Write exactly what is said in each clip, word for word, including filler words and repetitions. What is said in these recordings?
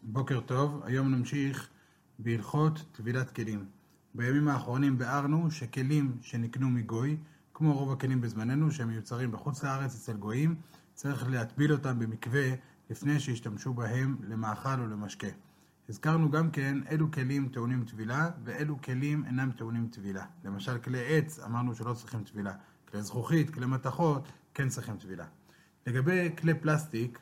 בוקר טוב, היום נמשיך בהלכות טבילת כלים. בימים האחרונים בארנו שכלים שנקנו מגוי, כמו רוב הכלים בזמננו שהם מיוצרים בחוץ לארץ אצל גויים, צריך להטביל אותם במקווה לפני שישתמשו בהם למאכל או למשקה. הזכרנו גם כן אילו כלים טעונים טבילה ואילו כלים אינם טעונים טבילה. למשל כלי עץ אמרנו שלא צריכים טבילה, כלי זכוכית, כלי מתכות כן צריכים טבילה. לגבי כלי פלסטיק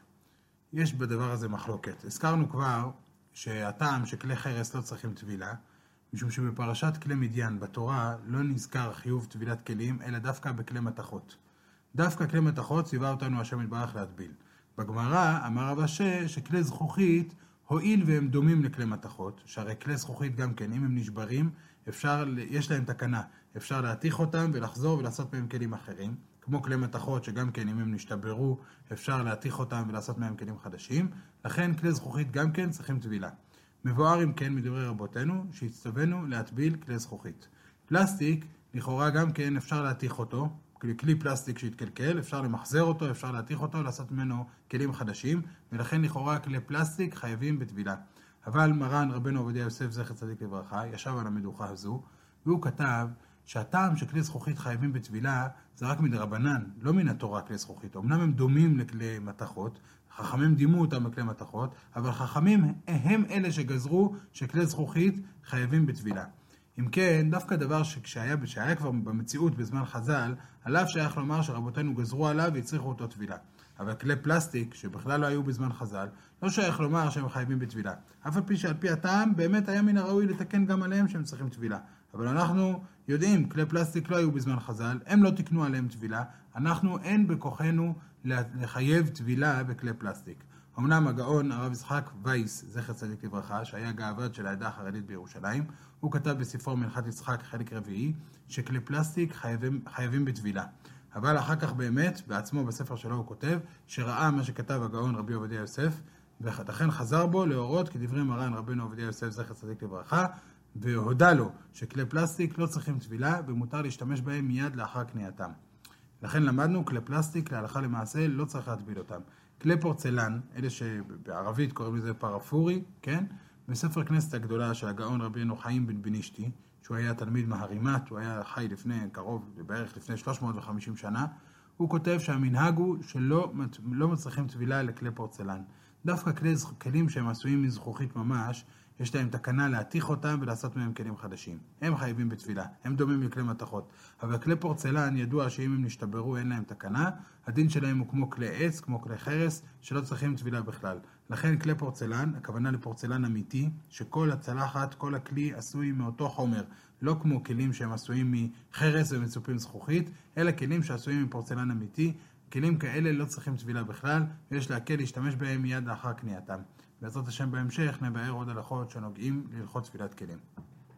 יש בדבר הזה מחלוקת. הזכרנו כבר שהטעם שכלי חרס לא צריכים טבילה, משום שבפרשת כלי מדיין בתורה לא נזכר חיוב טבילת כלים, אלא דווקא בכלי מתכות. דווקא כלי מתכות ציווה אותנו השם יתברך להטביל. בגמרא אמר רב אשי שכלי זכוכית הועיל והם דומים לכלי מתכות, שהרי כלי זכוכית גם כן, אם הם נשברים, אפשר, יש להם תקנה, אפשר להתיך אותם ולחזור ולעשות מהם כלים אחרים, כמו כלי מתכות שגם כן אם הם נשתברו, אפשר להתיך אותם ולעשות מהם כלים חדשים, לכן כלי זכוכית גם כן צריכים טבילה. מבואר אם כן מדברי רבותינו שהצטווינו להטביל כלי זכוכית. פלסטיק, לכאורה גם כן אפשר להתיך אותו, כלי פלסטיק שהתקלקל, אפשר למחזר אותו, אפשר להתיך אותו, לעשות ממנו כלים חדשים, ולכן לכאורה כלי פלסטיק חייבים בטבילה. אבל מרן רבנו עובדיה יוסף זכר צדיק לברכה ישב על המדוכה הזו, והוא כתב שהטעם שכלי זכוכית חייבים בטבילה זה רק מדרבנן, לא מן התורה כלי זכוכית. אמנם הם דומים לכלי מתכות, חכמים דימו אותם בכלי מתכות, אבל חכמים הם אלה שגזרו שכלי זכוכית חייבים בטבילה. אם כן, דווקא דבר שכשהיה שהיה כבר במציאות בזמן חז"ל, עליו שייך לומר שרבותינו גזרו עליו והצריכו אותו טבילה. אבל כלי פלסטיק, שבכלל לא היו בזמן חז"ל, לא שייך לומר שהם חייבים בטבילה. אף על פי שעל פי הטעם, באמת היה מן הראוי לתקן גם עליהם שהם צריכים טבילה. אבל אנחנו יודעים, כלי פלסטיק לא היו בזמן חז"ל, הם לא תקנו עליהם טבילה, אנחנו אין בכוחנו לחייב טבילה בכלי פלסטיק. אמנם הגאון הרב יצחק וייס, זכר צדיק לברכה, שהיה גאוות של העדה החרדית בירושלים, הוא כתב בספרו מנחת יצחק חלק רביעי, שכלי פלסטיק חייבים, חייבים בטבילה. אבל אחר כך באמת, בעצמו בספר שלו הוא כותב, שראה מה שכתב הגאון רבי עובדיה יוסף, ולכן חזר בו להורות כדברי מרן רבנו עובדיה יוסף זכר צדיק לברכה, והודע לו שכלי פלסטיק לא צריכים טבילה, ומותר להשתמש בהם מיד לאחר קנייתם. לכן למדנו, כלי פלסטיק להלכה למעשה לא צריך להטביל אותם. כלי פורצלן, אלה שבערבית קוראים לזה פרפורי, כן? בספר כנסת הגדולה של הגאון רבינו חיים בן בנישתי, שהוא היה תלמיד מהרימת, הוא היה חי לפני קרוב, בערך לפני שלוש מאות וחמישים שנה, הוא כותב שהמנהג הוא שלא לא מצריכים טבילה לכלי פורצלן. דווקא כלי, כלים שהם עשויים מזכוכית ממש, יש להם תקנה להתיך אותם ולעשות מהם כלים חדשים. הם חייבים בטבילה, הם דומים לכלי מתכות. אבל כלי פורצלן ידוע שאם הם נשתברו אין להם תקנה, הדין שלהם הוא כמו כלי עץ, כמו כלי חרס, שלא צריכים טבילה בכלל. לכן כלי פורצלן, הכוונה לפורצלן אמיתי, שכל הצלחת, כל הכלי עשוי מאותו חומר, לא כמו כלים שהם עשויים מחרס ומצופים זכוכית, אלא כלים שעשויים מפורצלן אמיתי. כלים כאלה לא צריכים טבילה בכלל, ויש להקל להשתמש בהם מיד לאחר קנייתם. בעזרת השם בהמשך נבאר עוד הלכות שנוגעים להלכות טבילת כלים.